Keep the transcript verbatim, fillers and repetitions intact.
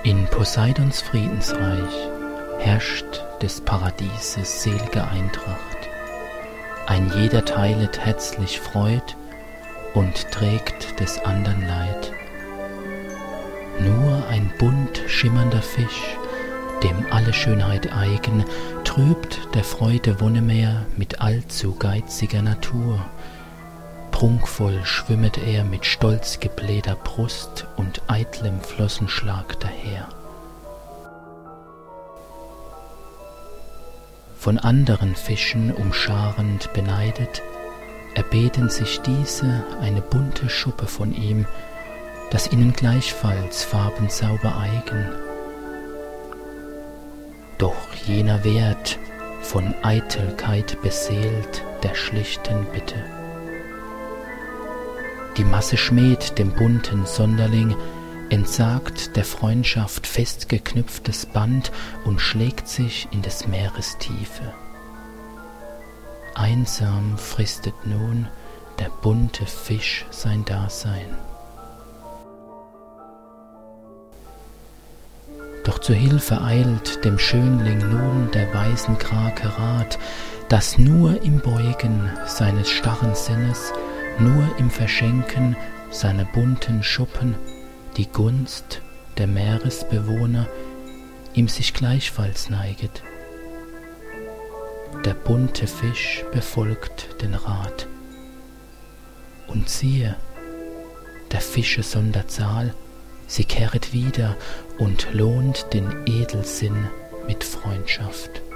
In Poseidons Friedensreich herrscht des Paradieses selige Eintracht. Ein jeder teilet herzlich Freud und trägt des andern Leid. Nur ein bunt schimmernder Fisch, dem alle Schönheit eigen, trübt der Freude Wonnemeer mit allzu geiziger Natur. Prunkvoll schwimmet er mit stolz geblähter Brust und eitlem Flossenschlag daher. Von anderen Fischen umscharend beneidet, erbeten sich diese eine bunte Schuppe von ihm, dass ihnen gleichfalls farbensauber eigen. Doch jener Wert, von Eitelkeit beseelt, der schlichten Bitte. Die Masse schmäht dem bunten Sonderling, entsagt der Freundschaft festgeknüpftes Band und schlägt sich in des Meeres Tiefe. Einsam fristet nun der bunte Fisch sein Dasein. Doch zur Hilfe eilt dem Schönling nun der weisen Krake Rat, dass nur im Beugen seines starren Sinnes, nur im Verschenken seiner bunten Schuppen die Gunst der Meeresbewohner ihm sich gleichfalls neiget. Der bunte Fisch befolgt den Rat. Und siehe, der Fische Sonderzahl, sie kehret wieder und lohnt den Edelsinn mit Freundschaft.